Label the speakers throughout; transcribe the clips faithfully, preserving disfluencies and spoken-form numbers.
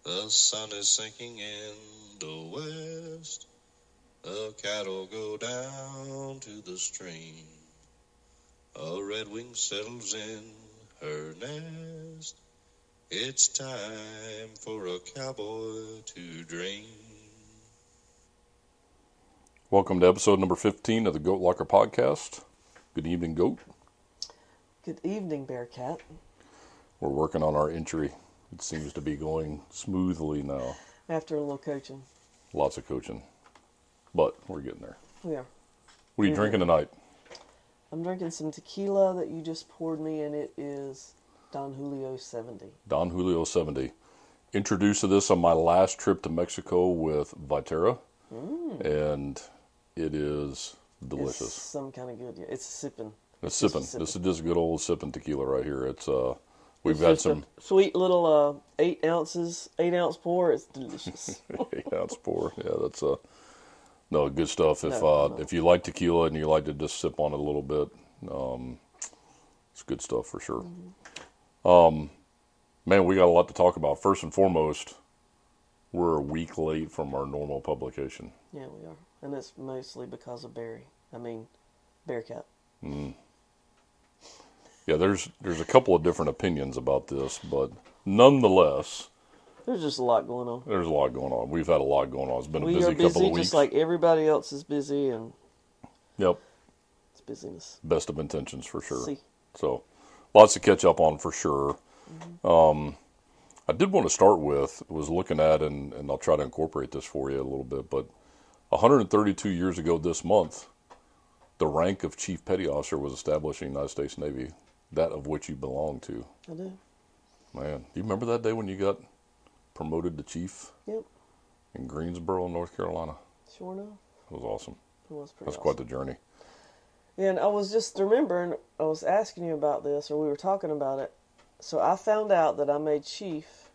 Speaker 1: The sun is sinking in the west. The cattle go down to the stream. A redwing settles in her nest. It's time for a cowboy to dream.
Speaker 2: Welcome to episode number fifteen of the Goat Locker Podcast. Good evening, Goat.
Speaker 3: Good evening, Bearcat.
Speaker 2: We're working on our entry. It seems to be going smoothly now.
Speaker 3: After a little coaching.
Speaker 2: Lots of coaching. But we're getting there.
Speaker 3: We are.
Speaker 2: What are you
Speaker 3: Mm-hmm.
Speaker 2: drinking tonight?
Speaker 3: I'm drinking some tequila that you just poured me, and it is Don Julio seventy.
Speaker 2: Don Julio seventy. Introduced to this on my last trip to Mexico with Viterra.
Speaker 3: Mm.
Speaker 2: And it is delicious.
Speaker 3: It's some kind of good. Yeah, it's sipping.
Speaker 2: It's sipping.
Speaker 3: sipping.
Speaker 2: This is just good old sipping tequila right here. It's uh, we've
Speaker 3: It's
Speaker 2: had
Speaker 3: just
Speaker 2: some
Speaker 3: a sweet little uh, eight ounces, eight ounce pour. It's delicious.
Speaker 2: eight ounce pour. Yeah, that's uh, no good stuff. If
Speaker 3: No,
Speaker 2: uh,
Speaker 3: no.
Speaker 2: if you like tequila and you like to just sip on it a little bit, um, it's good stuff for sure.
Speaker 3: Mm-hmm.
Speaker 2: Um, man, we got a lot to talk about. First and foremost, we're a week late from our normal publication.
Speaker 3: Yeah, we are, and it's mostly because of Barry. I mean, Bearcat.
Speaker 2: Mm. Yeah, there's there's a couple of different opinions about this, but nonetheless,
Speaker 3: There's just a lot going on.
Speaker 2: there's a lot going on. We've had a lot going on. It's been a
Speaker 3: We
Speaker 2: busy
Speaker 3: are
Speaker 2: couple
Speaker 3: busy,
Speaker 2: of weeks.
Speaker 3: just like everybody else is busy, and
Speaker 2: Yep,
Speaker 3: it's busyness.
Speaker 2: best of intentions for sure.
Speaker 3: See.
Speaker 2: So, lots to catch up on for sure.
Speaker 3: Mm-hmm.
Speaker 2: Um, I did want to start with, was looking at, and, and I'll try to incorporate this for you a little bit, but one hundred thirty-two years ago this month, the rank of Chief Petty Officer was established in the United States Navy, that of which you belong to.
Speaker 3: I do.
Speaker 2: Man, do you remember that day when you got promoted to Chief
Speaker 3: Yep.
Speaker 2: in Greensboro, North Carolina?
Speaker 3: Sure enough.
Speaker 2: It was awesome.
Speaker 3: It was pretty
Speaker 2: That's
Speaker 3: awesome.
Speaker 2: quite the journey.
Speaker 3: And I was just remembering, I was asking you about this, or we were talking about it. So I found out that I made chief.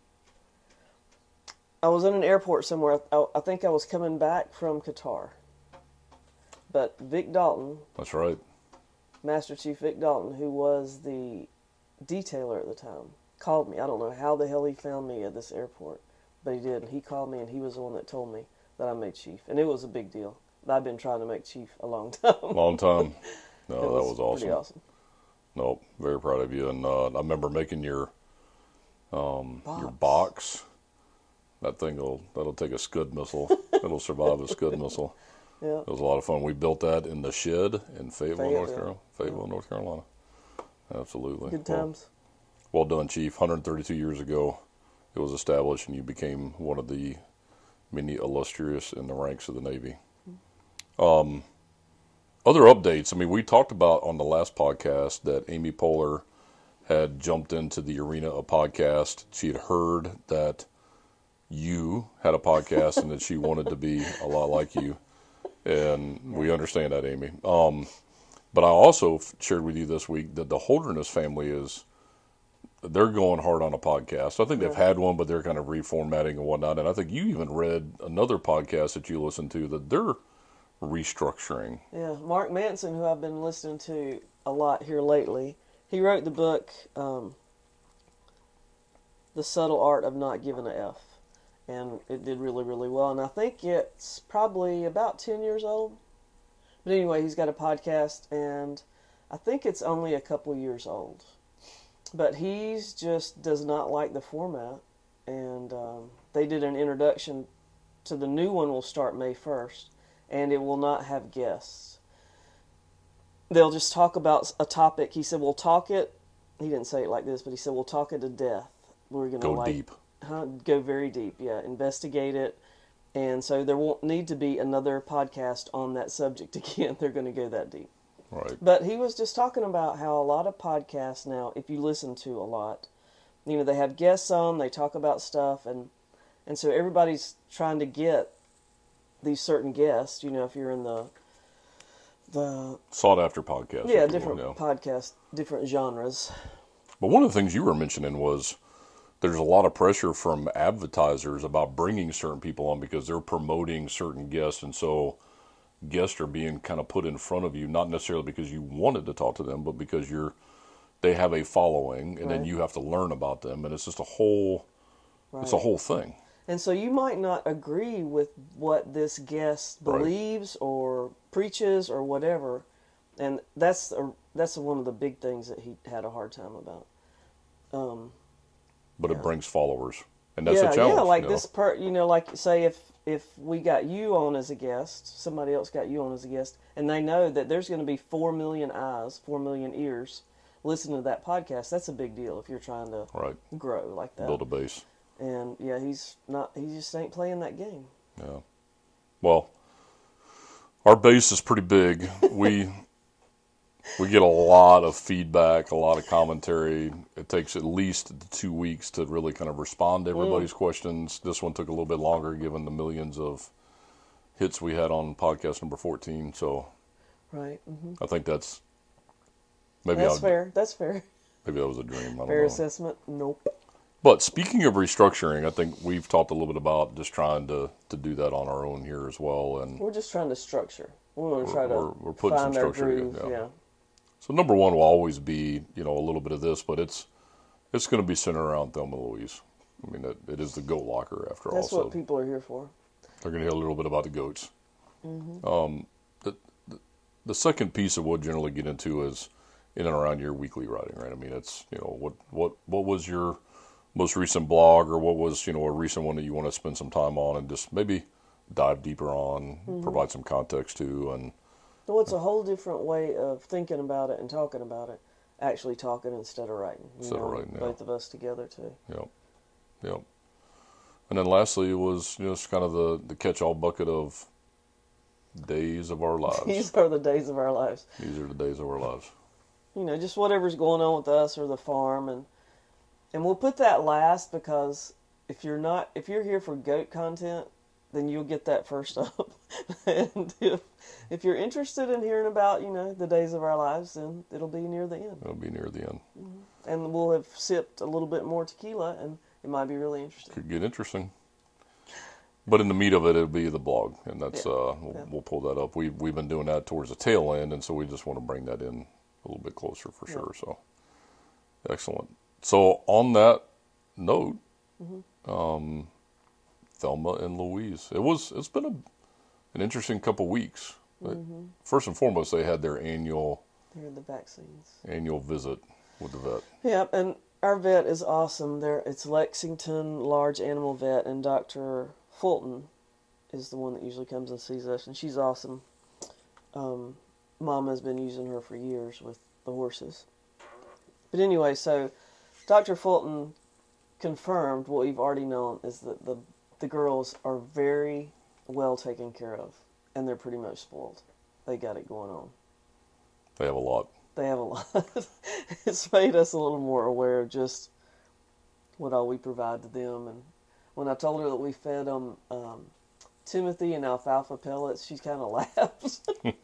Speaker 3: I was in an airport somewhere. I, I think I was coming back from Qatar. But Vic Dalton,
Speaker 2: That's right.
Speaker 3: Master Chief Vic Dalton, who was the detailer at the time, called me. I don't know how the hell he found me at this airport, but he did. And he called me, and he was the one that told me that I made chief. And it was a big deal. I've been trying to make chief a long time.
Speaker 2: Long time. No,
Speaker 3: It
Speaker 2: that was awesome.
Speaker 3: Pretty awesome.
Speaker 2: No, very proud of you. And uh, I remember making your um,
Speaker 3: Box.
Speaker 2: your box. That thing will that'll take a Scud missile. It'll survive a Scud missile.
Speaker 3: Yeah.
Speaker 2: It was a lot of fun. We built that in the shed in Fayetteville, North
Speaker 3: Fayetteville.
Speaker 2: Carolina. Fayetteville, North Carolina. Absolutely.
Speaker 3: Good
Speaker 2: Well,
Speaker 3: times.
Speaker 2: well done, Chief. one hundred thirty-two years ago, it was established, and you became one of the many illustrious in the ranks of the Navy. Um, other updates. I mean, we talked about on the last podcast that Amy Poehler had jumped into the arena of podcast. She had heard that you had a podcast and that she wanted to be a lot like you. And we understand that, Amy. Um, but I also f- shared with you this week that the Holderness family is, they're going hard on a podcast. I think they've had one, but they're kind of reformatting and whatnot. And I think you even read another podcast that you listened to that they're restructuring.
Speaker 3: Yeah, Mark Manson, who I've been listening to a lot here lately, he wrote the book, um, The Subtle Art of Not Giving a F. And it did really, really well. And I think it's probably about ten years old. But anyway, he's got a podcast, and I think it's only a couple years old. But he's just does not like the format. And um, they did an introduction to the new one will start May first. And it will not have guests. They'll just talk about a topic. He said, we'll talk it. He didn't say it like this, but he said, we'll talk it to death. We're going to
Speaker 2: Go
Speaker 3: like,
Speaker 2: deep.
Speaker 3: Huh, go very deep, yeah. Investigate it. And so there won't need to be another podcast on that subject again. They're going to go that deep.
Speaker 2: Right.
Speaker 3: But he was just talking about how a lot of podcasts now, if you listen to a lot, you know, they have guests on, they talk about stuff, and and so everybody's trying to get these certain guests, you know, if you're in the the
Speaker 2: Sought after podcast.
Speaker 3: yeah,
Speaker 2: if you
Speaker 3: different
Speaker 2: will, yeah.
Speaker 3: podcast, different genres.
Speaker 2: But one of the things you were mentioning was there's a lot of pressure from advertisers about bringing certain people on because they're promoting certain guests. And so guests are being kind of put in front of you, not necessarily because you wanted to talk to them, but because you're they have a following, and then
Speaker 3: Right.
Speaker 2: you have to learn about them. And it's just a whole,
Speaker 3: Right.
Speaker 2: it's a whole thing.
Speaker 3: And so you might not agree with what this guest
Speaker 2: Right.
Speaker 3: believes or preaches or whatever. And that's a, that's one of the big things that he had a hard time about. Um,
Speaker 2: But
Speaker 3: Yeah.
Speaker 2: it brings followers, and that's
Speaker 3: yeah,
Speaker 2: a challenge.
Speaker 3: yeah, like
Speaker 2: you know?
Speaker 3: this per, you know, like say if if we got you on as a guest, somebody else got you on as a guest, and they know that there's going to be four million eyes, four million ears listening to that podcast. That's a big deal if you're trying to
Speaker 2: Right.
Speaker 3: grow like that.
Speaker 2: Build a base.
Speaker 3: And yeah, he's not. He just ain't playing that game.
Speaker 2: Yeah. Well, our base is pretty big. We we get a lot of feedback, a lot of commentary. It takes at least two weeks to really kind of respond to everybody's questions. This one took a little bit longer, given the millions of hits we had on podcast number fourteen. So
Speaker 3: Right. hmm
Speaker 2: I think that's maybe
Speaker 3: That's
Speaker 2: I'll,
Speaker 3: fair. That's fair.
Speaker 2: maybe that was a dream. I don't
Speaker 3: Fair
Speaker 2: know.
Speaker 3: assessment. Nope.
Speaker 2: But speaking of restructuring, I think we've talked a little bit about just trying to, to do that on our own here as well. And
Speaker 3: We're just trying to structure. We want to
Speaker 2: We're-
Speaker 3: try to
Speaker 2: we're- we're putting some
Speaker 3: find our
Speaker 2: structure
Speaker 3: groove.
Speaker 2: together,
Speaker 3: Yeah.
Speaker 2: yeah. so number one will always be, you know, a little bit of this, but it's it's going to be centered around Thelma Louise. I mean, it, it is the goat locker after all.
Speaker 3: That's
Speaker 2: So
Speaker 3: what people are here for.
Speaker 2: they're going to hear a little bit about the goats.
Speaker 3: Mm-hmm.
Speaker 2: Um, the, the the second piece of what we'll generally get into is in and around your weekly writing, right? I mean, it's, you know, what what what was your most recent blog, or what was, you know, a recent one that you want to spend some time on, and just maybe dive deeper on,
Speaker 3: Mm-hmm.
Speaker 2: provide some context to, and
Speaker 3: Well, it's a whole different way of thinking about it and talking about it. Actually talking instead of writing. You
Speaker 2: Instead of
Speaker 3: know,
Speaker 2: writing, yeah.
Speaker 3: Both of us together, too.
Speaker 2: Yep. Yep. And then lastly, it was, you know, just kind of the, the catch-all bucket of days of our lives.
Speaker 3: These are the days of our lives.
Speaker 2: These are the days of our lives.
Speaker 3: You know, just whatever's going on with us or the farm. And and we'll put that last because if you're not, if you're here for goat content, then you'll get that first up. And if, if you're interested in hearing about, you know, the days of our lives, then it'll be near the end.
Speaker 2: It'll be near the end.
Speaker 3: And we'll have sipped a little bit more tequila, and it might be really interesting.
Speaker 2: Could get interesting. But in the meat of it, it'll be the blog, and that's
Speaker 3: Yeah.
Speaker 2: uh, we'll,
Speaker 3: Yeah.
Speaker 2: we'll pull that up. We we've been doing that towards the tail end, and so we just want to bring that in a little bit closer for
Speaker 3: Yeah.
Speaker 2: sure. So excellent. So on that note,
Speaker 3: Mm-hmm.
Speaker 2: um, Thelma and Louise. It was it's been a an interesting couple weeks. But
Speaker 3: Mm-hmm.
Speaker 2: First and foremost, they had their annual
Speaker 3: Here are the vaccines.
Speaker 2: annual visit with the vet.
Speaker 3: Yep, and our vet is awesome. There, it's Lexington Large Animal Vet, and Doctor Fulton is the one that usually comes and sees us, and she's awesome. Um, Mama's been using her for years with the horses. But anyway, so Doctor Fulton confirmed what we've already known is that the the girls are very well taken care of, and they're pretty much spoiled. They got it going on.
Speaker 2: They have a lot.
Speaker 3: They have a lot. It's made us a little more aware of just what all we provide to them. And when I told her that we fed them um, Timothy and alfalfa pellets, she kind of laughs.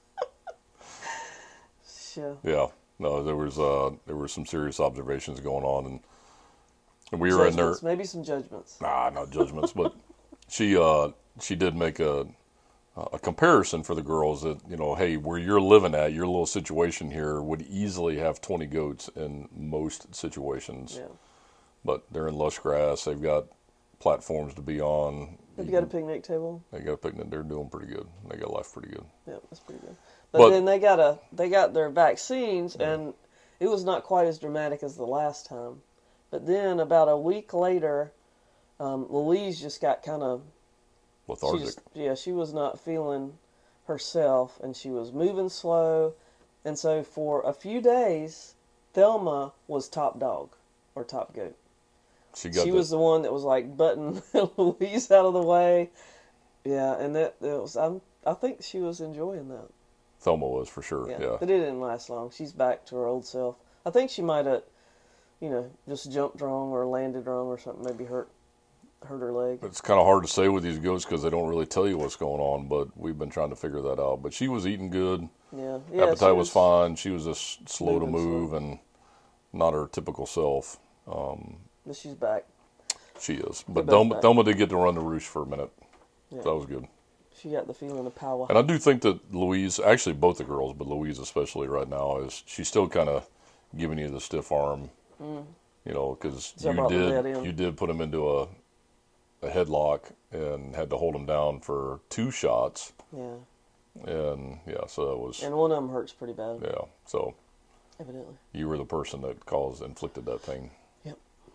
Speaker 3: Yeah.
Speaker 2: Yeah. No, there was uh there were some serious observations going on, and, and we were in there.
Speaker 3: Judgments, maybe some judgments.
Speaker 2: Nah, not judgments, but she uh she did make a a comparison for the girls that, you know, hey, where you're living at, your little situation here would easily have twenty goats in most situations.
Speaker 3: Yeah.
Speaker 2: But they're in lush grass. They've got platforms to be on.
Speaker 3: Have you got a picnic table?
Speaker 2: They got a picnic. They're doing pretty good. They got life pretty good.
Speaker 3: Yeah, that's pretty good. But,
Speaker 2: But-
Speaker 3: then they got a they got their vaccines, and it was not quite as dramatic as the last time. But then about a week later, um, Louise just got kind of she
Speaker 2: Lethargic.
Speaker 3: just, yeah, she was not feeling herself, and she was moving slow, and so for a few days, Thelma was top dog or top goat.
Speaker 2: She got
Speaker 3: She
Speaker 2: the,
Speaker 3: was the one that was like butting Louise out of the way. Yeah, and that, that was I'm, I think she was enjoying that.
Speaker 2: Thelma was for sure.
Speaker 3: Yeah,
Speaker 2: Yeah.
Speaker 3: but it didn't last long. She's back to her old self. I think she might have, you know, just jumped wrong or landed wrong or something. Maybe hurt hurt her leg.
Speaker 2: It's kind of hard to say with these goats because they don't really tell you what's going on, but we've been trying to figure that out. But she was eating good.
Speaker 3: Yeah, yeah.
Speaker 2: Appetite
Speaker 3: she
Speaker 2: was, fine. She was just slow to
Speaker 3: moving
Speaker 2: move
Speaker 3: slow.
Speaker 2: and not her typical self. Um,
Speaker 3: But she's back.
Speaker 2: she is. But
Speaker 3: both
Speaker 2: Thelma,
Speaker 3: back.
Speaker 2: Thelma did get to run the roost for a minute.
Speaker 3: Yeah.
Speaker 2: So that was good.
Speaker 3: She got the feeling of power.
Speaker 2: And I do think that Louise, actually both the girls, but Louise especially right now, is she's still kind of giving you the stiff arm,
Speaker 3: Mm.
Speaker 2: you know, because
Speaker 3: So I
Speaker 2: you
Speaker 3: brought the vet
Speaker 2: did
Speaker 3: in.
Speaker 2: you did put him into a a headlock and had to hold him down for two shots.
Speaker 3: Yeah.
Speaker 2: And yeah, so that was.
Speaker 3: And one of them hurts pretty bad.
Speaker 2: Yeah, so.
Speaker 3: Evidently.
Speaker 2: You were the person that caused, inflicted that pain.
Speaker 3: Yep.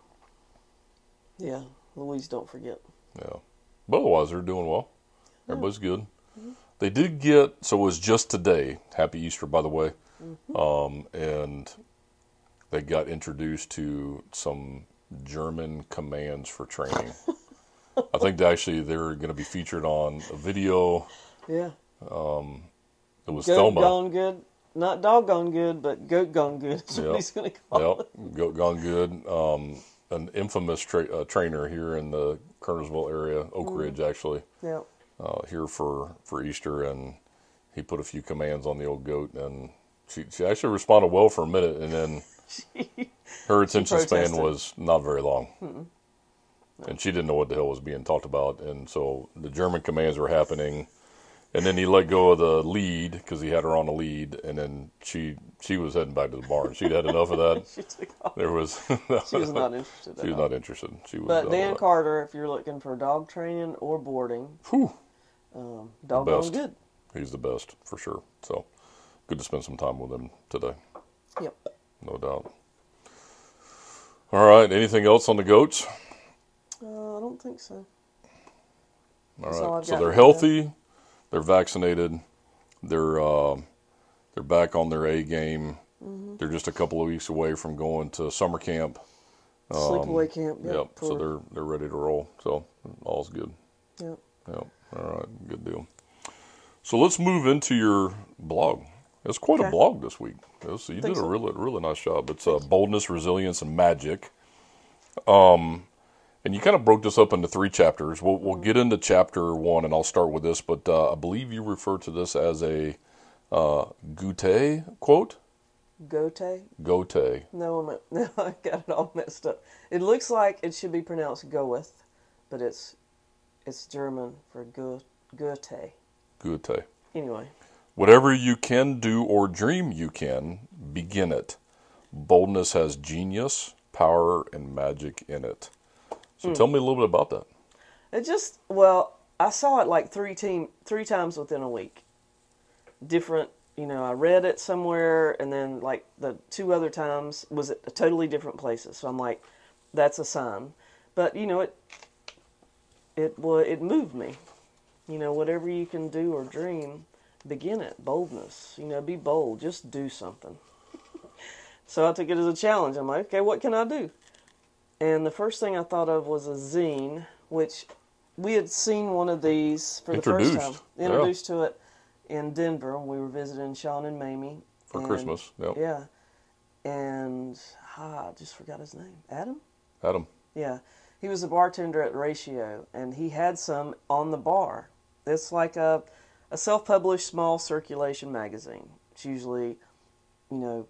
Speaker 3: Yeah, Louise, don't forget.
Speaker 2: Yeah. But otherwise, they're doing well. Everybody's good. Mm-hmm. They did get, so it was just today, Happy Easter, by the way, mm-hmm. um, and they got introduced to some German commands for training. I think they actually they're going to be featured on a video.
Speaker 3: Yeah.
Speaker 2: Um, it was
Speaker 3: Goat
Speaker 2: Thelma.
Speaker 3: Gone Good. Not doggone good, but goat gone good is what
Speaker 2: yep.
Speaker 3: he's going to call
Speaker 2: yep.
Speaker 3: it.
Speaker 2: Goat Gone Good. Um, an infamous tra- uh, trainer here in the Kernersville area, Oak mm. Ridge actually.
Speaker 3: Yep.
Speaker 2: Uh, here for, for Easter, and he put a few commands on the old goat, and she, she actually responded well for a minute, and then
Speaker 3: she,
Speaker 2: her attention span
Speaker 3: protested.
Speaker 2: was not very long.
Speaker 3: No.
Speaker 2: And she didn't know what the hell was being talked about, and so the German commands were happening, and then he let go of the lead because he had her on the lead, and then she she was heading back to the barn. She'd had enough of that.
Speaker 3: She took off.
Speaker 2: There was
Speaker 3: She was not interested.
Speaker 2: She was
Speaker 3: all.
Speaker 2: not interested. She was.
Speaker 3: But Dan
Speaker 2: that.
Speaker 3: Carter, if you're looking for dog training or boarding,
Speaker 2: Whew.
Speaker 3: um, doggone
Speaker 2: best.
Speaker 3: good.
Speaker 2: He's the best for sure. So good to spend some time with him today.
Speaker 3: Yep.
Speaker 2: No doubt. All right. Anything else on the goats?
Speaker 3: Uh, I don't think so.
Speaker 2: All
Speaker 3: That's
Speaker 2: right.
Speaker 3: all I've
Speaker 2: So
Speaker 3: got
Speaker 2: they're
Speaker 3: right
Speaker 2: healthy. Now. They're vaccinated. They're uh, they're back on their A game. Mm-hmm. They're just a couple of weeks away from going to summer camp. Um,
Speaker 3: Sleepaway camp. Yep.
Speaker 2: Yep.
Speaker 3: For...
Speaker 2: So they're they're ready to roll. So all's good.
Speaker 3: Yep.
Speaker 2: Yep. All right. Good deal. So let's move into your blog. It's quite
Speaker 3: okay.
Speaker 2: a blog this week. Was, you did a
Speaker 3: so.
Speaker 2: really really nice job. It's uh, boldness, resilience, and magic. Um. And you kind of broke this up into three chapters. We'll, we'll get into chapter one, and I'll start with this. But uh, I believe you refer to this as a uh, Goethe quote?
Speaker 3: Goethe?
Speaker 2: Goethe.
Speaker 3: No, I'm, no, I got it all messed up. It looks like it should be pronounced Goeth, but it's it's German for Go, Goethe.
Speaker 2: Goethe.
Speaker 3: Anyway.
Speaker 2: Whatever you can do or dream you can, begin it. Boldness has genius, power, and magic in it. So mm. tell me a little bit about that.
Speaker 3: It just, well, I saw it like three team, three times within a week. Different, you know, I read it somewhere, and then like the two other times was at totally different places. So I'm like, that's a sign. But, you know, it it it moved me. You know, whatever you can do or dream, begin it. Boldness. You know, be bold. Just do something. So I took it as a challenge. I'm like, okay, what can I do? And the first thing I thought of was a zine, which we had seen one of these for the first time. Introduced yeah. to it in Denver when we were visiting Sean and Mamie.
Speaker 2: For
Speaker 3: and,
Speaker 2: Christmas, yep.
Speaker 3: Yeah. And ah, I just forgot his name. Adam?
Speaker 2: Adam.
Speaker 3: Yeah. He was a bartender at Ratio, and he had some on the bar. It's like a, a self-published small circulation magazine. It's usually, you know,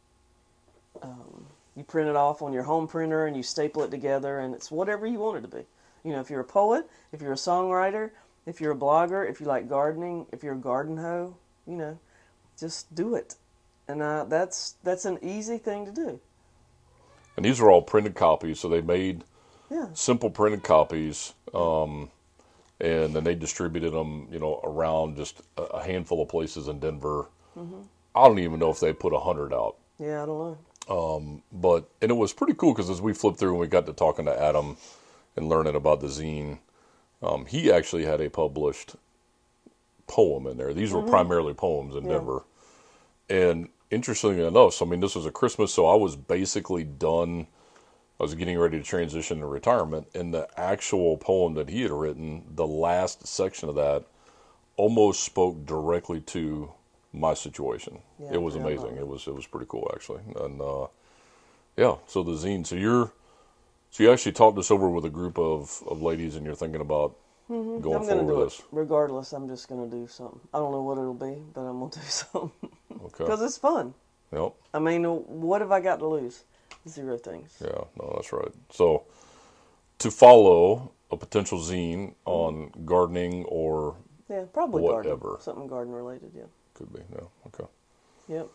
Speaker 3: um, you print it off on your home printer and you staple it together, and it's whatever you want it to be. You know, if you're a poet, if you're a songwriter, if you're a blogger, if you like gardening, if you're a garden hoe, you know, just do it. And uh, that's that's an easy thing to do.
Speaker 2: And these are all printed copies, so they made
Speaker 3: yeah.
Speaker 2: simple printed copies, um, and then they distributed them, you know, around just a handful of places in Denver. Mm-hmm. I don't even know if they put a hundred out.
Speaker 3: Yeah, I don't know.
Speaker 2: Um, but, and it was pretty cool because as we flipped through and we got to talking to Adam and learning about the zine, um, he actually had a published poem in there. These were mm-hmm. primarily poems in yeah. Denver. And interestingly enough, so I mean, this was a Christmas, so I was basically done. I was getting ready to transition to retirement, and the actual poem that he had written, the last section of that, almost spoke directly to my situation. Yeah, it was amazing. It was it was pretty cool actually, and uh, yeah. So the zine. So you're, so you actually talked this over with a group of, of ladies, and you're thinking about mm-hmm. going
Speaker 3: I'm
Speaker 2: forward
Speaker 3: do
Speaker 2: with this.
Speaker 3: It. Regardless, I'm just gonna do something. I don't know what it'll be, but I'm gonna do something.
Speaker 2: Okay.
Speaker 3: Because it's fun.
Speaker 2: Yep.
Speaker 3: I mean, what have I got to lose? Zero things.
Speaker 2: Yeah. No, that's right. So to follow a potential zine mm-hmm. on gardening or
Speaker 3: yeah, probably
Speaker 2: whatever.
Speaker 3: Garden. Something garden related. Yeah.
Speaker 2: Could be, yeah, okay.
Speaker 3: Yep.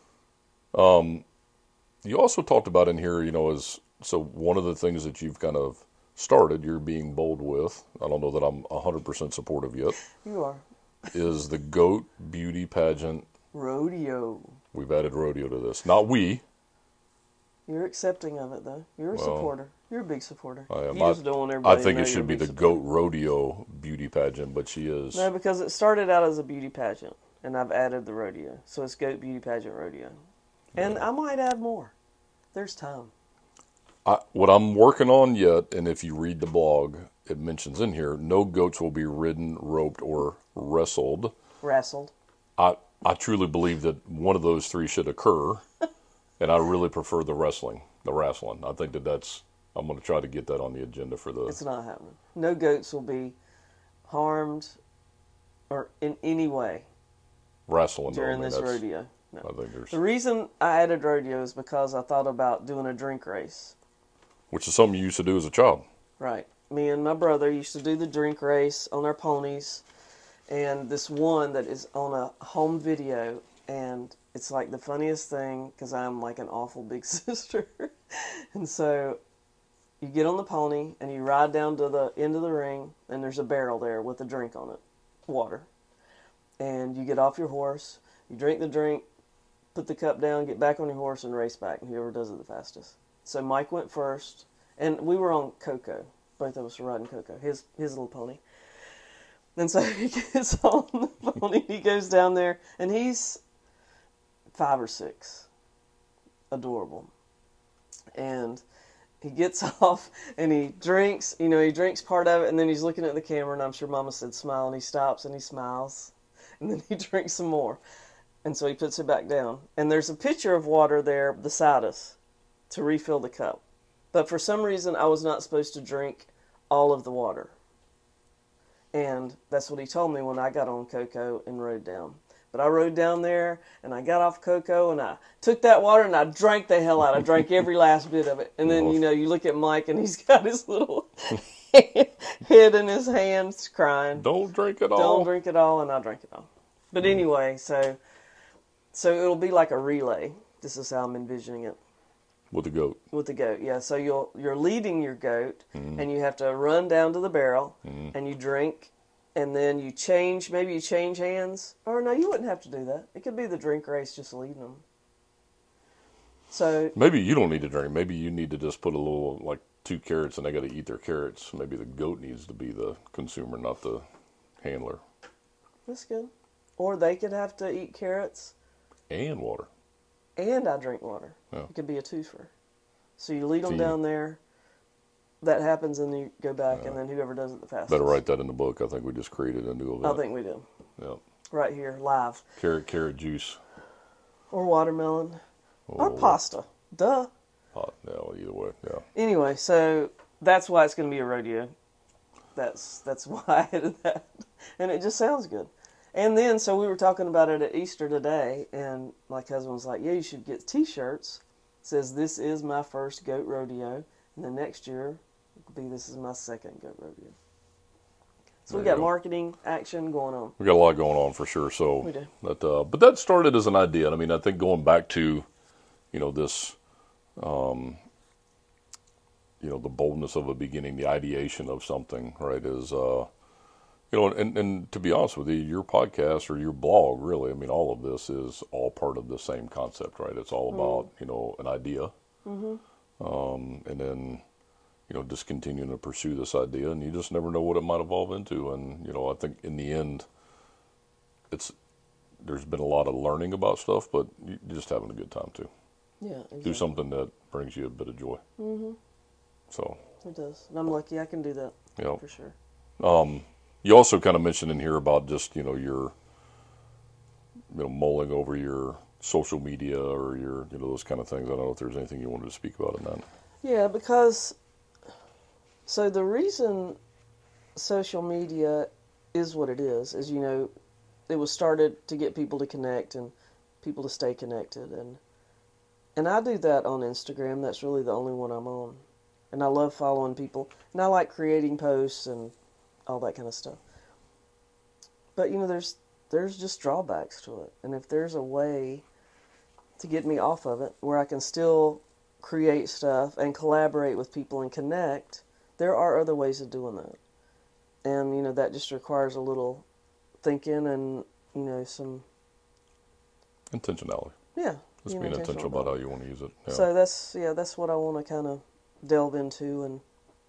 Speaker 2: Um, you also talked about in here, you know, is so one of the things that you've kind of started, you're being bold with, I don't know that I'm one hundred percent supportive yet,
Speaker 3: You are.
Speaker 2: is the Goat Beauty Pageant.
Speaker 3: Rodeo.
Speaker 2: We've added rodeo to this. Not we.
Speaker 3: You're accepting of it, though. You're a
Speaker 2: Well,
Speaker 3: supporter. You're a big supporter.
Speaker 2: I am.
Speaker 3: You
Speaker 2: I,
Speaker 3: just don't want
Speaker 2: I
Speaker 3: everybody
Speaker 2: think
Speaker 3: to
Speaker 2: it
Speaker 3: know
Speaker 2: should
Speaker 3: you're a
Speaker 2: be
Speaker 3: big
Speaker 2: the
Speaker 3: supporter.
Speaker 2: Goat Rodeo Beauty Pageant, but she is.
Speaker 3: No, because it started out as a beauty pageant, and I've added the rodeo. So it's Goat Beauty Pageant Rodeo. And I might add more. There's time.
Speaker 2: I, what I'm working on yet, and if you read the blog, it mentions in here, no goats will be ridden, roped, or wrestled.
Speaker 3: Wrestled.
Speaker 2: I, I truly believe that one of those three should occur, and I really prefer the wrestling, the wrestling. I think that that's, I'm going to try to get that on the agenda for the...
Speaker 3: It's not happening. No goats will be harmed or in any way
Speaker 2: wrestling.
Speaker 3: during
Speaker 2: I mean,
Speaker 3: this
Speaker 2: that's-
Speaker 3: rodeo. No.
Speaker 2: I think there's...
Speaker 3: The reason I added rodeo is because I thought about doing a drink race.
Speaker 2: Which is something you used to do as a child.
Speaker 3: Right. Me and my brother used to do the drink race on our ponies. And this one that is on a home video. And it's like the funniest thing because I'm like an awful big sister. And so you get on the pony and you ride down to the end of the ring. And there's a barrel there with a drink on it. Water. And you get off your horse. You drink the drink. Put the cup down. Get back on your horse and race back. And whoever does it the fastest. So Mike went first, and we were on Coco. Both of us were riding Coco, his his little pony. And so he gets on the pony, he goes down there, and he's five or six. Adorable. And he gets off, and he drinks, you know, he drinks part of it, and then he's looking at the camera, and I'm sure Mama said smile, and he stops, and he smiles, and then he drinks some more. And so he puts it back down. And there's a pitcher of water there beside us to refill the cup. But for some reason, I was not supposed to drink all of the water. And that's what he told me when I got on Coco and rode down. But I rode down there, and I got off Coco, and I took that water, and I drank the hell out. I drank every last bit of it. And then, you know, you look at Mike, and he's got his little head in his hands crying.
Speaker 2: Don't drink it all.
Speaker 3: Don't drink it all, and I drank it all. But anyway, so so it'll be like a relay. This is how I'm envisioning it.
Speaker 2: With the goat.
Speaker 3: With the goat, yeah. So you'll, you're leading your goat,
Speaker 2: Mm-hmm.
Speaker 3: and you have to run down to the barrel,
Speaker 2: Mm-hmm.
Speaker 3: and you drink, and then you change, maybe you change hands. Or no, you wouldn't have to do that. It could be the drink race just leading them. So
Speaker 2: Maybe you don't need to drink. Maybe you need to just put a little, like, two carrots, and they got to eat their carrots. Maybe the goat needs to be the consumer, not the handler.
Speaker 3: that's good. Or they could have to eat carrots,
Speaker 2: And water.
Speaker 3: and I drink water.
Speaker 2: Yeah.
Speaker 3: It could be a twofer. So you lead them
Speaker 2: See.
Speaker 3: down there. That happens, and you go back, and then whoever does it the fastest.
Speaker 2: Better write that in the book. I think we just created a new
Speaker 3: I
Speaker 2: event.
Speaker 3: think we do.
Speaker 2: Yeah.
Speaker 3: Right here, live.
Speaker 2: Carrot, carrot juice.
Speaker 3: Or watermelon. Or
Speaker 2: Oh,
Speaker 3: pasta. Duh.
Speaker 2: Hot. Yeah, either way. Yeah.
Speaker 3: Anyway, so that's why it's going to be a rodeo. That's that's why I added that. And it just sounds good. And then, so we were talking about it at Easter today, and my cousin was like, yeah, you should get T-shirts. It says, this is my first goat rodeo. And then next year, it'll be this is my second goat rodeo. So we
Speaker 2: There you
Speaker 3: got
Speaker 2: go.
Speaker 3: marketing action going on.
Speaker 2: We got a lot going on for sure. So
Speaker 3: We do.
Speaker 2: That, uh, but that started as an idea. I mean, I think going back to, you know, this, um, you know, the boldness of a beginning, the ideation of something, right, is, uh, you know, and, and to be honest with you, your podcast or your blog, really, I mean, all of this is all part of the same concept, right? It's all about, you know, an idea.
Speaker 3: Mm-hmm.
Speaker 2: Um, and then, you know, just continuing to pursue this idea, and you just never know what it might evolve into. And, you know, I think in the end, it's, there's been a lot of learning about stuff, but you're just having a good time too.
Speaker 3: Yeah, exactly.
Speaker 2: Do something that brings you a bit of joy.
Speaker 3: Mm-hmm.
Speaker 2: So,
Speaker 3: It does. And I'm lucky I can do that.
Speaker 2: you know,
Speaker 3: For sure.
Speaker 2: um, you also kind of mentioned in here about just, you know, your, you know, mulling over your social media or your, you know, those kind of things. I don't know if there's anything you wanted to speak about in that.
Speaker 3: Yeah, because, so the reason social media is what it is, is, you know, it was started to get people to connect and people to stay connected. And, and I do that on Instagram. That's really the only one I'm on. And I love following people. And I like creating posts and all that kind of stuff. But, you know, there's there's just drawbacks to it. And if there's a way to get me off of it where I can still create stuff and collaborate with people and connect, there are other ways of doing that. And, you know, that just requires a little thinking and, you know, some...
Speaker 2: intentionality.
Speaker 3: Yeah.
Speaker 2: Just being intentional about how you want to use it. Yeah.
Speaker 3: So that's, yeah, that's what I want to kind of delve into and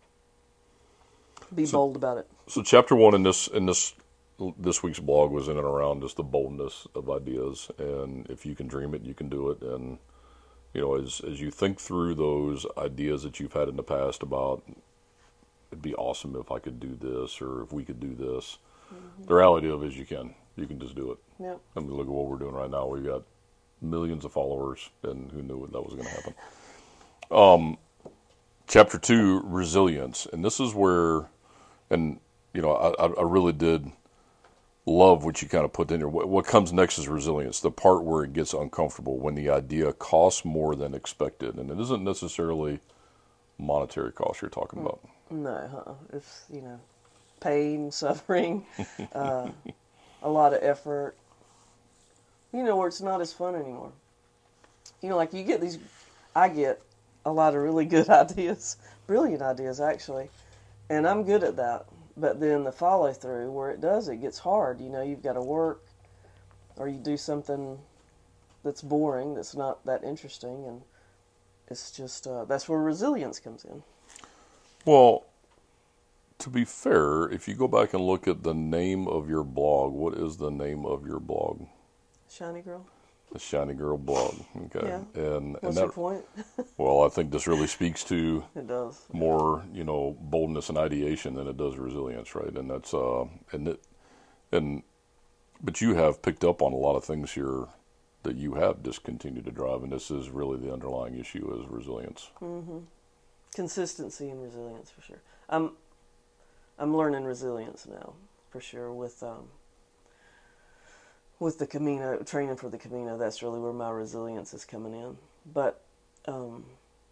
Speaker 3: be
Speaker 2: so,
Speaker 3: bold about it.
Speaker 2: So chapter one in this in this this week's blog was in and around just the boldness of ideas, and if you can dream it, you can do it. And you know, as as you think through those ideas that you've had in the past about, it'd be awesome if I could do this, or if we could do this. Mm-hmm. The reality of it is you can. You can just do it.
Speaker 3: Yeah.
Speaker 2: I mean, look at what we're doing right now. We've got millions of followers, and who knew that was going to happen. Um, chapter two, resilience, and this is where, and you know, I, I really did love what you kind of put in here. What, what comes next is resilience, the part where it gets uncomfortable, when the idea costs more than expected, and it isn't necessarily monetary cost you're talking about.
Speaker 3: No, huh? It's, you know, pain, suffering, uh, a lot of effort. You know, where it's not as fun anymore. You know, like you get these, I get a lot of really good ideas, brilliant ideas actually, and I'm good at that. But then the follow through, where it does, it gets hard. You know, you've got to work, or you do something that's boring, that's not that interesting, and it's just, uh, that's where resilience comes in.
Speaker 2: Well, to be fair, if you go back and look at the name of your blog, what is the name of your blog?
Speaker 3: Shiny Girl.
Speaker 2: The Shiny Girl blog. Okay.
Speaker 3: Yeah.
Speaker 2: And,
Speaker 3: What's
Speaker 2: and that,
Speaker 3: your point?
Speaker 2: well, I think this really speaks to
Speaker 3: it does.
Speaker 2: more, you know, boldness and ideation than it does resilience, right? And that's uh, and it, and but you have picked up on a lot of things here that you have discontinued to drive, and this is really the underlying issue is resilience.
Speaker 3: Mm-hmm. Consistency and resilience for sure. I'm I'm learning resilience now for sure with um. With the Camino, training for the Camino, that's really where my resilience is coming in. But, um...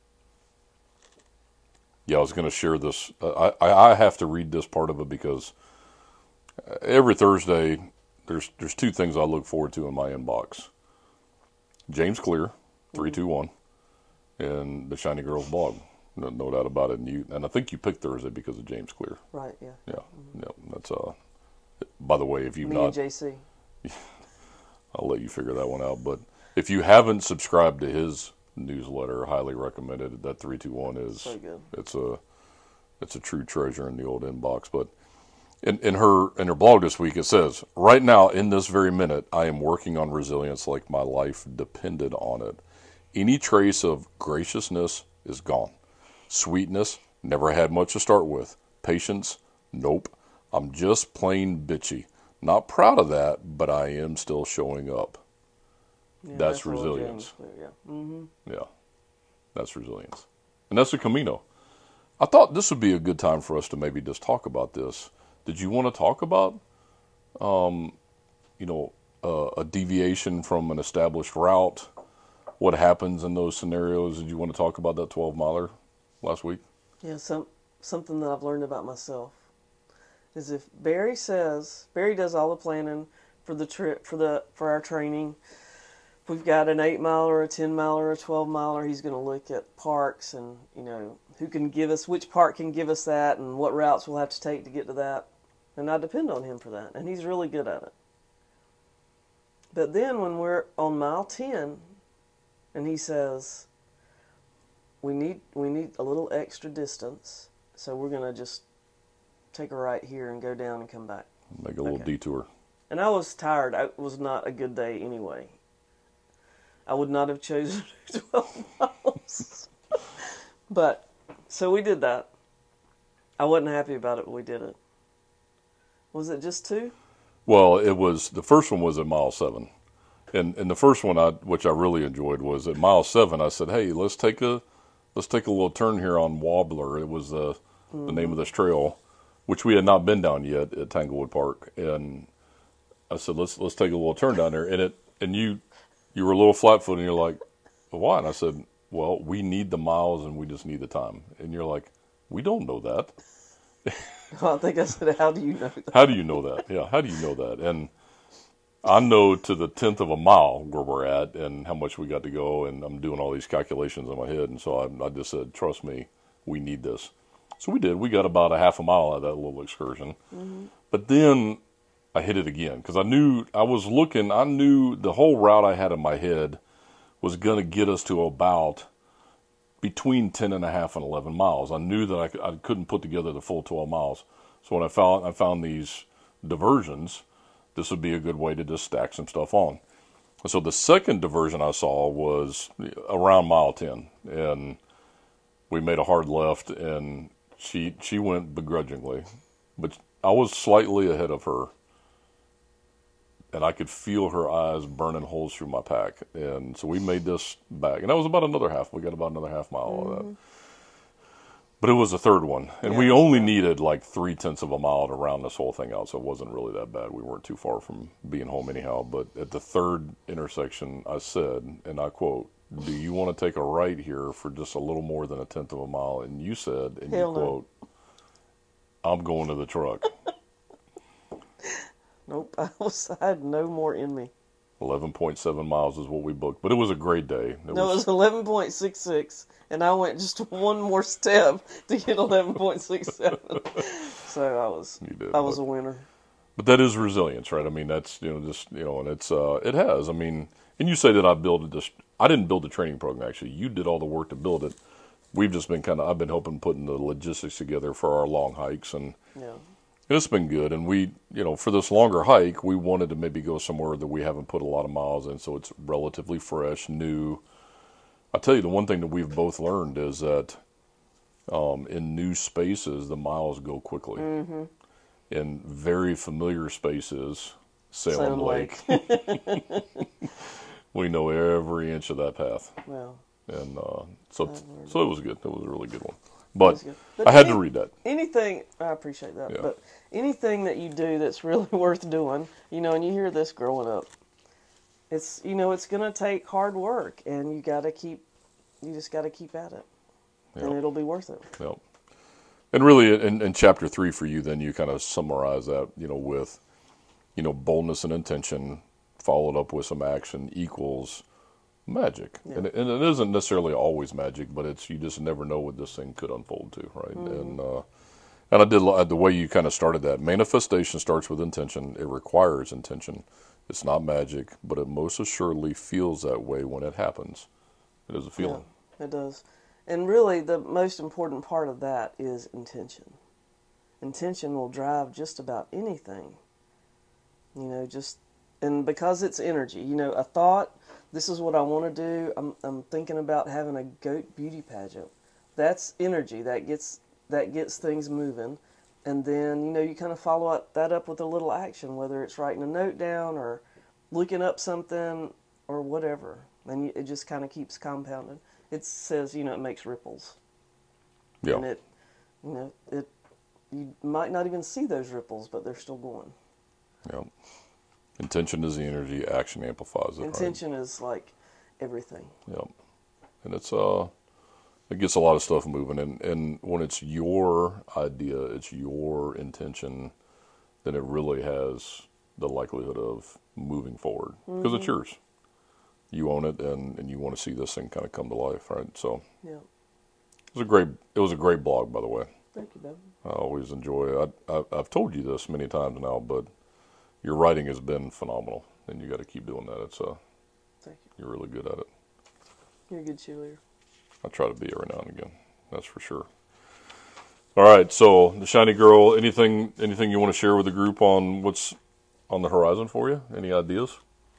Speaker 2: yeah, I was going to share this. Uh, I, I have to read this part of it because every Thursday, there's there's two things I look forward to in my inbox. James Clear, three two one, and the Shiny Girls blog. No, no doubt about it. And you and I think you picked Thursday because of James Clear.
Speaker 3: Right, yeah.
Speaker 2: Yeah, mm-hmm. yeah. That's, uh, by the way, if you've
Speaker 3: Me
Speaker 2: not...
Speaker 3: and J C.
Speaker 2: I'll let you figure that one out. But if you haven't subscribed to his newsletter, highly recommended. That three two one is
Speaker 3: so good.
Speaker 2: It's a it's a true treasure in the old inbox. But in, in her in her blog this week, it says, right now, in this very minute, I am working on resilience like my life depended on it. Any trace of graciousness is gone. Sweetness, never had much to start with. Patience, nope. I'm just plain bitchy. Not proud of that, but I am still showing up.
Speaker 3: Yeah,
Speaker 2: that's,
Speaker 3: that's
Speaker 2: resilience.
Speaker 3: Yeah. Mm-hmm.
Speaker 2: Yeah, that's resilience. And that's the Camino. I thought this would be a good time for us to maybe just talk about this. Did you want to talk about, um, you know, uh, a deviation from an established route? What happens in those scenarios? Did you want to talk about that twelve miler last week?
Speaker 3: Yeah, some, something that I've learned about myself is if Barry says, Barry does all the planning for the trip, for the for our training. If we've got an eight miler or a ten miler or a twelve miler, he's going to look at parks and, you know, who can give us, which park can give us that and what routes we'll have to take to get to that. And I depend on him for that, and he's really good at it. But then when we're on mile ten, and he says, we need we need a little extra distance, so we're going to just take a right here and go down and come back.
Speaker 2: Make a little
Speaker 3: okay.
Speaker 2: detour.
Speaker 3: And I was tired. It was not a good day anyway. I would not have chosen twelve miles. But, so we did that. I wasn't happy about it, but we did it. Was it just two?
Speaker 2: Well, it was, the first one was at mile seven. And and the first one, I which I really enjoyed, was at mile seven. I said, hey, let's take a, let's take a little turn here on Wobbler. It was the, mm-hmm. the name of this trail, which we had not been down yet at Tanglewood Park, and I said, "Let's let's take a little turn down there." And it and you you were a little flat-footed, and you're like, well, "Why?" And I said, "Well, we need the miles, and we just need the time." And you're like, "We don't know that."
Speaker 3: Well, I think I said, "How do you know that?"
Speaker 2: How do you know that? Yeah, how do you know that? And I know to the tenth of a mile where we're at and how much we got to go, and I'm doing all these calculations in my head, and so I, I just said, "Trust me, we need this." So we did. We got about a half a mile out of that little excursion. Mm-hmm. But then I hit it again because I knew I was looking. I knew the whole route I had in my head was going to get us to about between ten and a half and eleven miles. I knew that I, I couldn't put together the full twelve miles. So when I found I found these diversions, this would be a good way to just stack some stuff on. So the second diversion I saw was around mile ten, and we made a hard left, and she she went begrudgingly, but I was slightly ahead of her, and I could feel her eyes burning holes through my pack, and so we made this back, and that was about another half. We got about another half mile mm-hmm. of that. But it was the third one, and yeah, we only needed like three tenths of a mile to round this whole thing out, so it wasn't really that bad. We weren't too far from being home anyhow. But at the third intersection, I said, and I quote, "Do you want to take a right here for just a little more than a tenth of a mile?" And you said, and Hell you quote, no. "I'm going to the truck."
Speaker 3: Nope, I, was, I had no more in me.
Speaker 2: eleven point seven miles is what we booked, but it was a great day. It
Speaker 3: no, was, it was eleven point six six, and I went just one more step to get eleven point six seven. So I was, you did, I was
Speaker 2: but,
Speaker 3: a winner.
Speaker 2: But that is resilience, right? I mean, that's you know just you know, and it's uh, it has. I mean, and you say that I built this. I didn't build the training program actually. You did all the work to build it. We've just been kind of. I've been helping putting the logistics together for our long hikes, and
Speaker 3: yeah.
Speaker 2: It's been good, and we, you know, for this longer hike, we wanted to maybe go somewhere that we haven't put a lot of miles in, so it's relatively fresh, new. I tell you, the one thing that we've both learned is that um, in new spaces, the miles go quickly.
Speaker 3: Mm-hmm.
Speaker 2: In very familiar spaces, Salem, Salem Lake, Lake. We know every inch of that path.
Speaker 3: Wow.
Speaker 2: And uh, so, so it was good. It was a really good one. But,
Speaker 3: but
Speaker 2: I had
Speaker 3: any,
Speaker 2: to read that.
Speaker 3: Anything, I appreciate that,
Speaker 2: yeah.
Speaker 3: but anything that you do that's really worth doing, you know, and you hear this growing up, it's, you know, it's going to take hard work, and you got to keep, you just got to keep at it, yep. and it'll be worth it.
Speaker 2: Yep. And really, in, in chapter three for you, then you kind of summarize that, you know, with, you know, boldness and intention, followed up with some action equals magic. Yeah. And, it, and it isn't necessarily always magic, but it's, you just never know what this thing could unfold to, right? Mm-hmm. And uh, and I did the way you kind of started that. Manifestation starts with intention. It requires intention. It's not magic, but it most assuredly feels that way when it happens. It is a feeling.
Speaker 3: Yeah, it does. And really, the most important part of that is intention. Intention will drive just about anything. You know, just, and because it's energy, you know, a thought, this is what I want to do. I'm I'm thinking about having a goat beauty pageant. That's energy. That gets that gets things moving. And then, you know, you kind of follow up that up with a little action, whether it's writing a note down or looking up something or whatever. And you, it just kind of keeps compounding. It says, you know, it makes ripples.
Speaker 2: Yeah.
Speaker 3: And it, you know, it you might not even see those ripples, but they're still going.
Speaker 2: Yeah. Intention is the energy, action amplifies it.
Speaker 3: Intention
Speaker 2: right?
Speaker 3: is like everything.
Speaker 2: Yep. And it's uh it gets a lot of stuff moving, and, and when it's your idea, it's your intention, then it really has the likelihood of moving forward. Because mm-hmm. it's yours. You own it, and, and you want to see this thing kind of come to life, right? So
Speaker 3: yeah.
Speaker 2: It was a great it was a great blog, by the way.
Speaker 3: Thank you, Ben.
Speaker 2: I always enjoy it. I, I, I've told you this many times now, but your writing has been phenomenal, and you got to keep doing that. It's uh,
Speaker 3: Thank you.
Speaker 2: You're really good at it.
Speaker 3: You're a good cheerleader.
Speaker 2: I try to be every now and again. That's for sure. All right, so the Shiny Girl. Anything, anything you want to share with the group on what's on the horizon for you? Any ideas?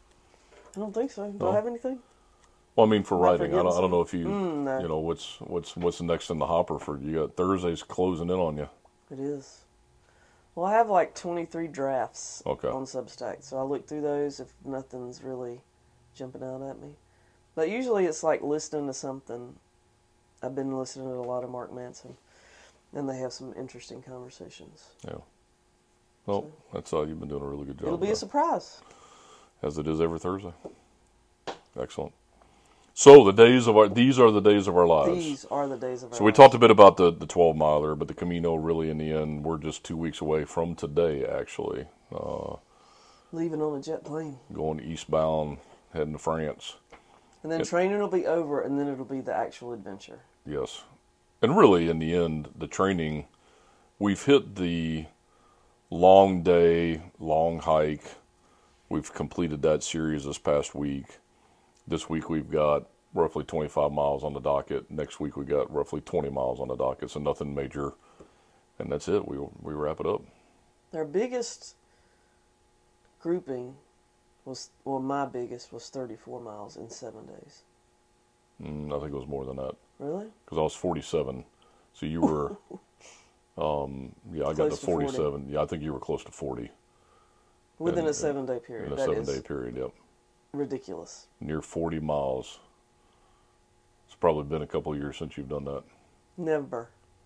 Speaker 3: I don't think so. Do
Speaker 2: no?
Speaker 3: I have anything?
Speaker 2: Well, I mean, for writing, I don't, I don't know if you,
Speaker 3: mm, no.
Speaker 2: you know, what's what's what's next in the hopper for you. Got Thursday's closing in on you.
Speaker 3: It is. Well, I have like twenty-three drafts
Speaker 2: okay.
Speaker 3: on Substack, so I look through those if nothing's really jumping out at me. But usually it's like listening to something. I've been listening to a lot of Mark Manson, and they have some interesting conversations.
Speaker 2: Yeah. Well, so, that's all. You've been doing a really good job.
Speaker 3: It'll be a surprise.
Speaker 2: As it is every Thursday. Excellent. So the days of our these are the days of our lives.
Speaker 3: These are the days of our lives.
Speaker 2: So we talked a bit about the the twelve miler, but the Camino really in the end we're just two weeks away from today actually. Uh,
Speaker 3: Leaving on a jet plane.
Speaker 2: Going eastbound, heading to France.
Speaker 3: And then
Speaker 2: it,
Speaker 3: training will be over, and then it'll be the actual adventure.
Speaker 2: Yes. And really, in the end, the training, we've hit the long day, long hike. We've completed that series this past week. This week we've got roughly twenty-five miles on the docket. Next week we got roughly twenty miles on the docket, so nothing major. And that's it. We we wrap it up.
Speaker 3: Our biggest grouping was, well, my biggest was thirty-four miles in seven days.
Speaker 2: Mm, I think it was more than that.
Speaker 3: Really?
Speaker 2: Because I was forty-seven. So you were, um, yeah, I got
Speaker 3: Close
Speaker 2: to
Speaker 3: to forty.
Speaker 2: forty-seven. Yeah, I think you were close to forty.
Speaker 3: Within
Speaker 2: And-
Speaker 3: a seven-day period.
Speaker 2: In a
Speaker 3: That
Speaker 2: seven
Speaker 3: is
Speaker 2: day period, yep.
Speaker 3: ridiculous.
Speaker 2: Near forty miles. It's probably been a couple of years since you've done that.
Speaker 3: Never.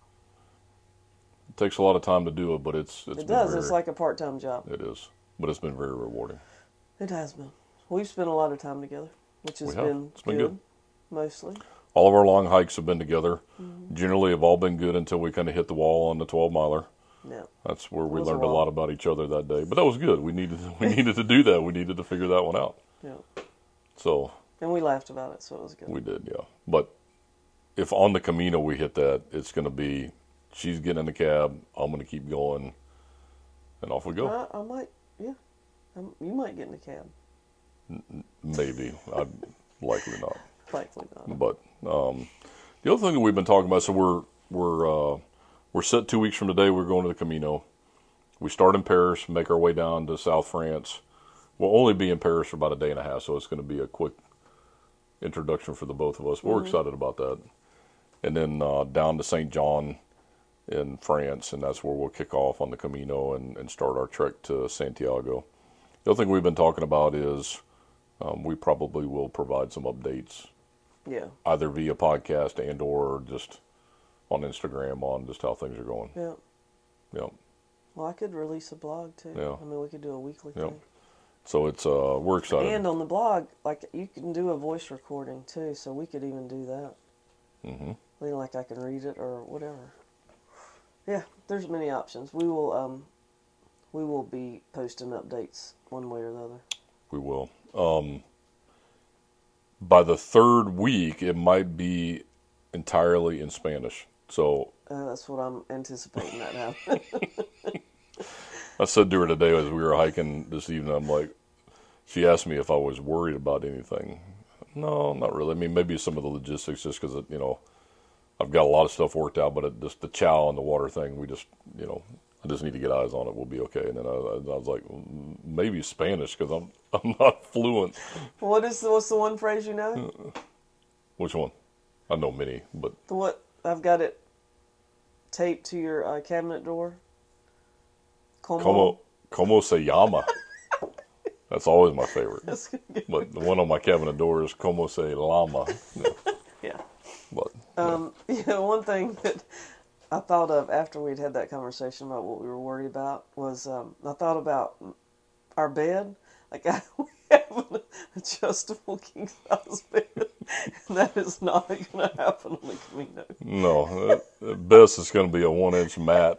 Speaker 2: It takes a lot of time to do it, but it's, it's
Speaker 3: It
Speaker 2: been
Speaker 3: does.
Speaker 2: very,
Speaker 3: It's like a part-time job.
Speaker 2: it is. But it's been very rewarding.
Speaker 3: It has been. We've spent a lot of time together, which has
Speaker 2: We have.
Speaker 3: been,
Speaker 2: It's been
Speaker 3: good,
Speaker 2: good.
Speaker 3: mostly.
Speaker 2: All of our long hikes have been together.
Speaker 3: Mm-hmm.
Speaker 2: Generally have all been good until we kind of hit the wall on the twelve miler.
Speaker 3: Yeah.
Speaker 2: That's where we
Speaker 3: It was a
Speaker 2: learned a
Speaker 3: while.
Speaker 2: lot about each other that day. But that was good. We needed we needed to do that. We needed to figure that one out.
Speaker 3: Yeah.
Speaker 2: So
Speaker 3: And we laughed about it, so it was good.
Speaker 2: we did, yeah. But if on the Camino we hit that, it's going to be, she's getting in the cab, I'm going to keep going, and off we go.
Speaker 3: I, I might, yeah. Um you might get in a cab.
Speaker 2: Maybe. I'd likely not.
Speaker 3: Likely not.
Speaker 2: But um, the other thing that we've been talking about, so we're we're uh, we're set two weeks from today. We're going to the Camino. We start in Paris, make our way down to South France. We'll only be in Paris for about a day and a half, so it's going to be a quick introduction for the both of us. But we're excited about that. And then uh, down to Saint John in France, and that's where we'll kick off on the Camino and, and start our trek to Santiago. The other thing we've been talking about is um, we probably will provide some updates,
Speaker 3: Yeah.
Speaker 2: either via podcast and or just on Instagram on just how things are going.
Speaker 3: Yeah.
Speaker 2: Yeah.
Speaker 3: Well, I could release a blog, too.
Speaker 2: Yeah.
Speaker 3: I mean, we could do a weekly
Speaker 2: Yeah.
Speaker 3: thing.
Speaker 2: So it's uh we're excited.
Speaker 3: And on the blog, like, you can do a voice recording, too, so we could even do that.
Speaker 2: Mm-hmm.
Speaker 3: I mean, like, I can read it or whatever. Yeah, there's many options. We will, um, we will be posting updates one way or the other.
Speaker 2: We will. Um, by the third week, it might be entirely in Spanish. So
Speaker 3: Uh, that's what I'm anticipating that happen.
Speaker 2: I said to her today as we were hiking this evening, I'm like, she asked me if I was worried about anything. No, not really. I mean, maybe some of the logistics, just because, you know, I've got a lot of stuff worked out, but it, just the chow and the water thing, we just, you know, I just need to get eyes on it. We'll be okay. And then I, I was like, maybe Spanish, because I'm I'm not fluent.
Speaker 3: What is the, what's the one phrase you know?
Speaker 2: Which one? I know many, but
Speaker 3: The what? I've got it taped to your uh, cabinet door. Como.
Speaker 2: como como se llama? That's always my favorite.
Speaker 3: That's gonna get-
Speaker 2: But the one on my cabinet door is como se llama. Yeah.
Speaker 3: yeah.
Speaker 2: But
Speaker 3: Um, yeah, one thing that I thought of after we'd had that conversation about what we were worried about was um, I thought about our bed. Like, I, we have an adjustable king size bed, and that is not going to happen on the Camino.
Speaker 2: no, at, at best it's going to be a one inch mat.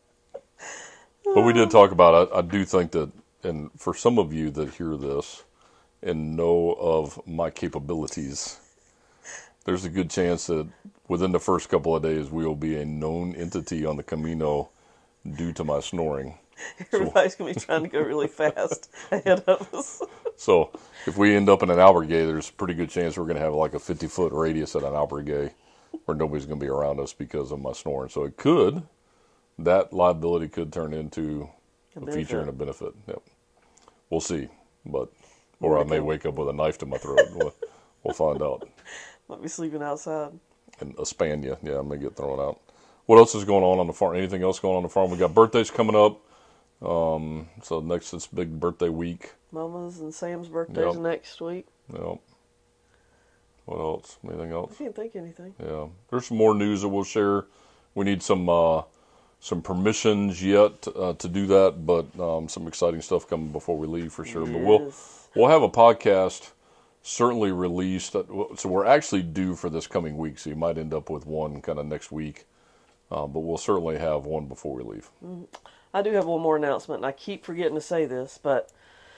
Speaker 2: But we did talk about it. I do think that, and for some of you that hear this and know of my capabilities, there's a good chance that within the first couple of days we will be a known entity on the Camino due to my snoring.
Speaker 3: Everybody's going to be trying to go really fast ahead of us.
Speaker 2: So if we end up in an albergue, there's a pretty good chance we're going to have like a fifty foot radius at an albergue where nobody's going to be around us because of my snoring. So it could, that liability could turn into
Speaker 3: A
Speaker 2: a feature
Speaker 3: benefit.
Speaker 2: and a benefit. Yep. We'll see. But, or I may wake up with a knife to my throat. We'll, we'll find out.
Speaker 3: Might be sleeping outside.
Speaker 2: And a Spania, yeah, I may get thrown out. What else is going on on the farm? Anything else going on the farm? We got birthdays coming up. Um, so next it's big birthday week.
Speaker 3: Mama's and Sam's birthdays
Speaker 2: Yep.
Speaker 3: next week.
Speaker 2: Yep. What else? Anything
Speaker 3: I
Speaker 2: else?
Speaker 3: can't think of anything.
Speaker 2: Yeah. There's some more news that we'll share. We need some uh, some permissions yet uh, to do that, but um, some exciting stuff coming before we leave for sure. But we'll
Speaker 3: Yes.
Speaker 2: we'll have a podcast certainly released. So we're actually due for this coming week, so you might end up with one kind of next week. Uh, but we'll certainly have one before we leave.
Speaker 3: I do have one more announcement, and I keep forgetting to say this, but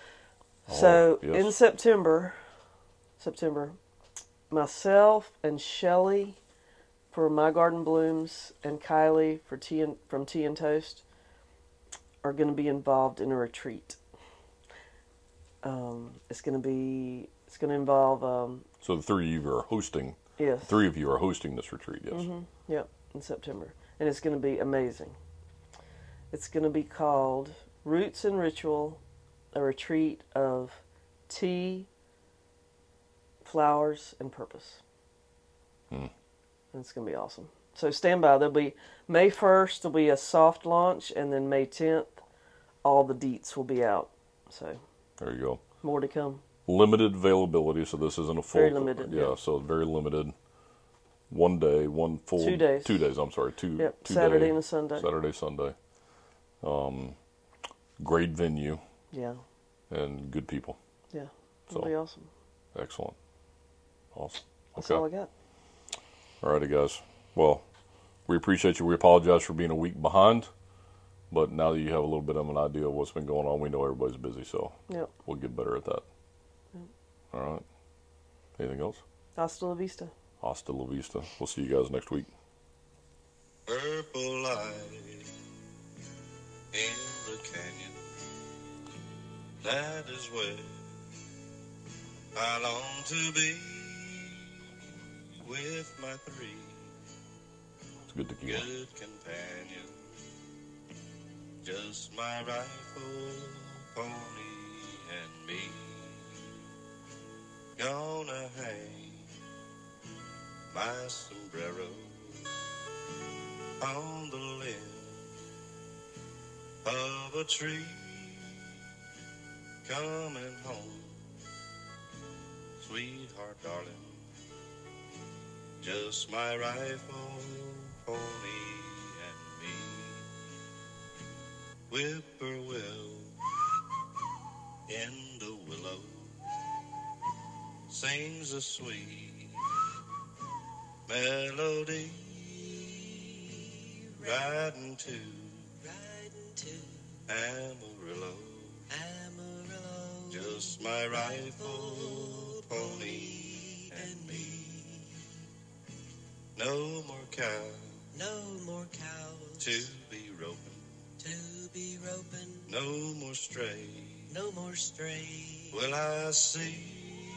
Speaker 3: so
Speaker 2: Oh, yes.
Speaker 3: in September, September, myself and Shelly for My Garden Blooms and Kylie for tea and, from Tea and Toast are going to be involved in a retreat. Um, it's going to be, it's going to involve... Um,
Speaker 2: so the three of you are hosting.
Speaker 3: Yes.
Speaker 2: The three of you are hosting this retreat, yes.
Speaker 3: Mm-hmm. Yep, in September. And it's going to be amazing. It's going to be called Roots and Ritual, a retreat of tea, flowers, and purpose.
Speaker 2: Hmm.
Speaker 3: And it's going to be awesome. So stand by. There'll be May first, there'll be a soft launch, and then May tenth, all the deets will be out. So
Speaker 2: there you go.
Speaker 3: More to come.
Speaker 2: Limited availability, so this isn't a full...
Speaker 3: Very limited.
Speaker 2: Yeah, yeah. So very limited. One day, one full...
Speaker 3: Two days.
Speaker 2: Two days, I'm sorry. Two,
Speaker 3: yep,
Speaker 2: two
Speaker 3: Saturday
Speaker 2: day,
Speaker 3: and a Sunday.
Speaker 2: Saturday, Sunday. Um, great venue.
Speaker 3: Yeah.
Speaker 2: And good people.
Speaker 3: Yeah, it'll
Speaker 2: so,
Speaker 3: be awesome.
Speaker 2: Excellent. Awesome.
Speaker 3: That's
Speaker 2: okay.
Speaker 3: all I got.
Speaker 2: All righty, guys. Well, we appreciate you. We apologize for being a week behind, but now that you have a little bit of an idea of what's been going on, we know everybody's busy, so
Speaker 3: yep.
Speaker 2: we'll get better at that.
Speaker 3: Yep.
Speaker 2: All right. Anything else?
Speaker 3: Hasta la vista.
Speaker 2: Hasta la vista. We'll see you guys next week.
Speaker 1: Purple light in the canyon, that is where I long to be with my three
Speaker 2: it's good to keep
Speaker 1: good companions, just my rifle, pony, and me. Gonna hang my sombrero on the limb of a tree, coming home, sweetheart, darling, just my rifle, pony, and me. Whippoorwill in the willow sings a sweet melody, riding to, riding to Amarillo, Amarillo, just my rifle, pony, and me. No more cow, no more cows to be roping, to be roping. No more stray, no more stray. Will I see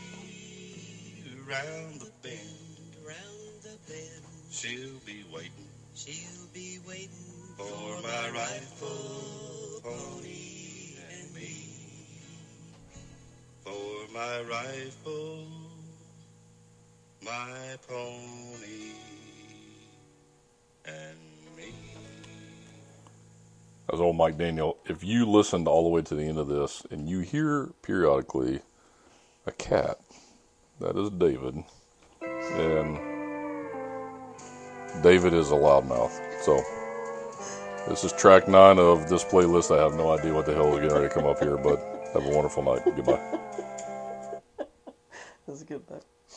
Speaker 1: round the bend, round the bend? She'll be waiting, she'll be waiting for my rifle, pony, and me. For my rifle, my pony, and me.
Speaker 2: As old Mike Daniel, if you listened all the way to the end of this and you hear periodically a cat, that is David. And David is a loudmouth. So this is track nine of this playlist. I have no idea what the hell is getting ready to come up here, but have a wonderful night. Goodbye.
Speaker 3: That's a good night.